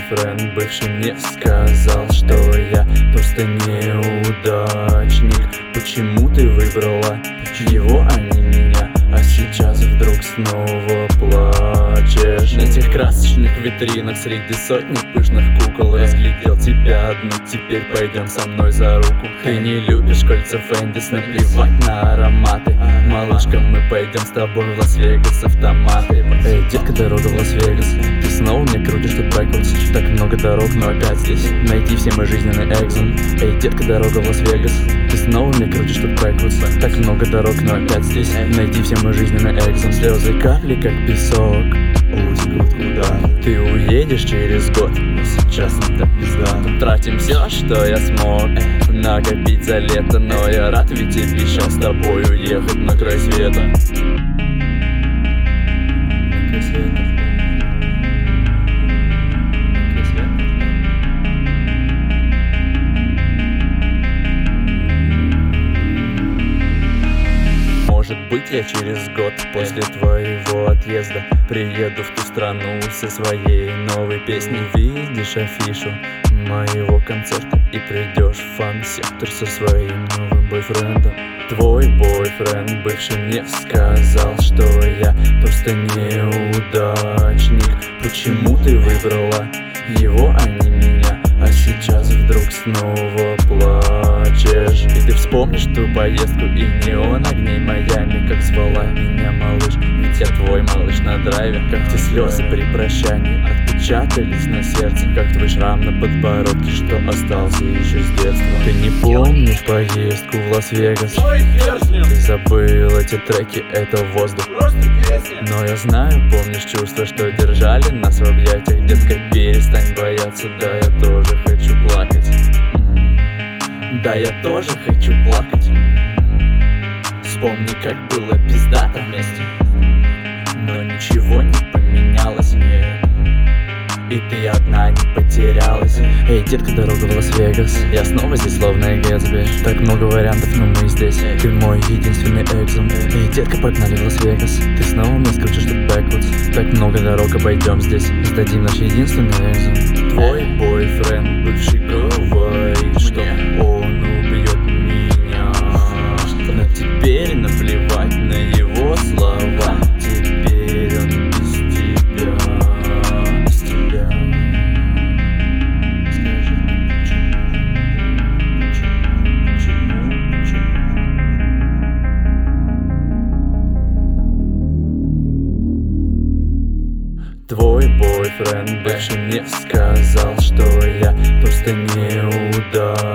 бойфренд бывший мне сказал, что я просто неудачник. Почему ты выбрала его, а не меня? А сейчас вдруг снова плачешь. На тех красочных витринах среди сотни пышных кукол разглядел тебя одну, теперь пойдем со мной за руку. Ты не любишь кольца Фэндис, наплевать на ароматы. Малышка, мы пойдем с тобой в Лас-Вегас автоматы. Эй, детка, дорога в Лас-Вегас, ты снова мне крутишь тут бэквардс. Так много дорог, но опять здесь найти все мой жизненный экзон. Эй, детка, дорога в Лас-Вегас, ты снова мне крутишь тут бэквардс. Так много дорог, но опять здесь найти все мой жизненный экзон. Слезы капли, как песок, утекут куда. Ты уедешь через год, но сейчас это пизда. Тратим все, что я смог накопить за лето, но я рад, ведь обещал с тобой уехать на край света. На край света. Может быть, я через год после твоего отъезда приеду в ту страну со своей новой песней. Видишь афишу моего концерта и придешь в фан-сектор со своим новым бойфрендом. Твой бойфренд бывший мне сказал, что я просто неудачник. Почему ты выбрала его, а не меня? А сейчас вдруг снова плачешь. И ты вспомнишь ту поездку и неон огней Майами. Как звала меня малыш, ведь я твой малыш на драйве. Как те слезы при прощании отпечатались на сердце. Как твой шрам на подбородке, что остался еще с детства. Ты не помнишь поездку в Лас-Вегас? Ты забыл эти треки, это воздух. Но я знаю, помнишь чувства, что держали нас в объятиях. Детка, перестань бояться, да я тоже хочу плакать. Да я тоже хочу плакать. Вспомни, как было пиздато вместе, но ничего не поменялось, нет. И ты одна не потерялась. Эй, детка, дорога в Лас-Вегас, я снова здесь, словно Гэтсби. Так много вариантов, но мы здесь. Ты мой единственный экзон. Эй, детка, погнали в Лас-Вегас. Ты снова мне скрутишь тут бэквардс. Так много дорог, обойдем здесь. Сдадим наш единственный экзон. Твой бойфренд бывший говорит, что он убьет меня. Но теперь наплевать на его слова. Теперь он без тебя. Твой бойфренд бывший мне сказал, что я просто неудачник.